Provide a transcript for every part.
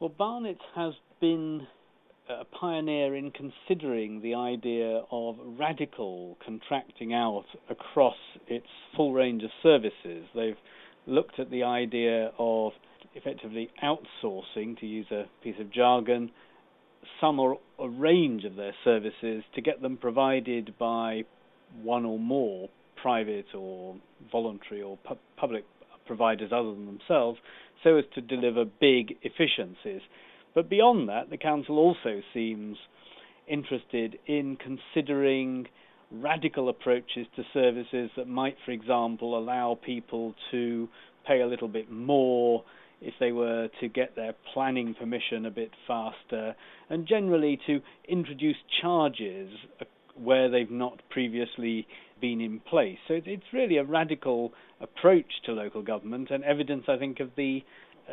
Well, Barnet has been a pioneer in considering the idea of radical contracting out across its full range of services. They've looked at the idea of effectively outsourcing, to use a piece of jargon, some or a range of their services to get them provided by one or more private or voluntary or public providers other than themselves, so as to deliver big efficiencies. But beyond that, the Council also seems interested in considering radical approaches to services that might, for example, allow people to pay a little bit more if they were to get their planning permission a bit faster, and generally to introduce charges where they've not previously been in place. So it's really a radical approach to local government, and evidence, I think, of the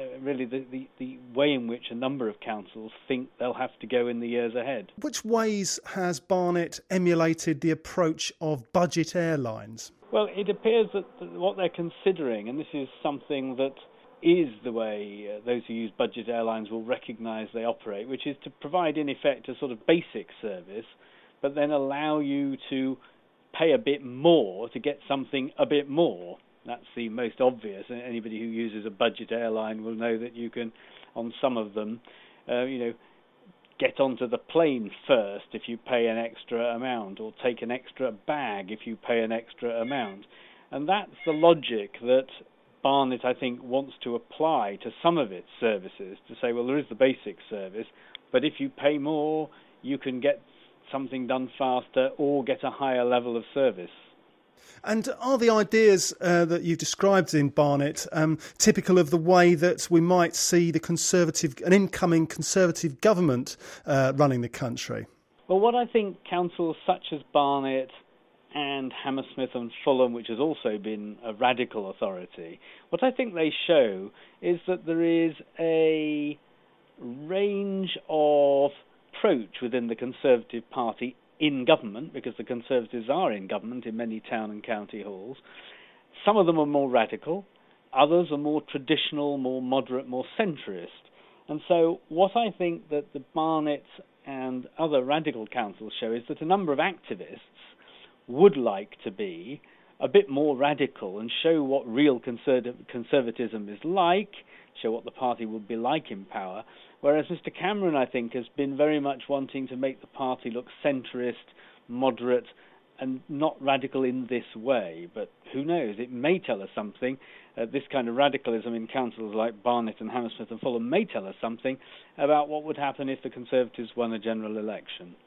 way in which a number of councils think they'll have to go in the years ahead. Which ways has Barnet emulated the approach of budget airlines? Well, it appears that what they're considering, and this is something that is the way those who use budget airlines will recognise they operate, which is to provide, in effect, a sort of basic service, but then allow you to pay a bit more to get something a bit more. That's the most obvious. Anybody who uses a budget airline will know that you can, on some of them, get onto the plane first if you pay an extra amount, or take an extra bag if you pay an extra amount. And that's the logic that Barnet, I think, wants to apply to some of its services, to say, well, there is the basic service, but if you pay more, you can get something done faster or get a higher level of service. And are the ideas that you've described in Barnet typical of the way that we might see an incoming Conservative government running the country? Well, what I think councils such as Barnet and Hammersmith and Fulham, which has also been a radical authority, what I think they show is that there is a range of approach within the Conservative Party in government, because the Conservatives are in government in many town and county halls. Some of them are more radical, others are more traditional, more moderate, more centrist. And so what I think that the Barnet and other radical councils show is that a number of activists would like to be a bit more radical and show what real conservatism is like, show what the party would be like in power, whereas Mr Cameron, I think, has been very much wanting to make the party look centrist, moderate, and not radical in this way. But who knows, it may tell us something. This kind of radicalism in councils like Barnet and Hammersmith and Fulham may tell us something about what would happen if the Conservatives won a general election.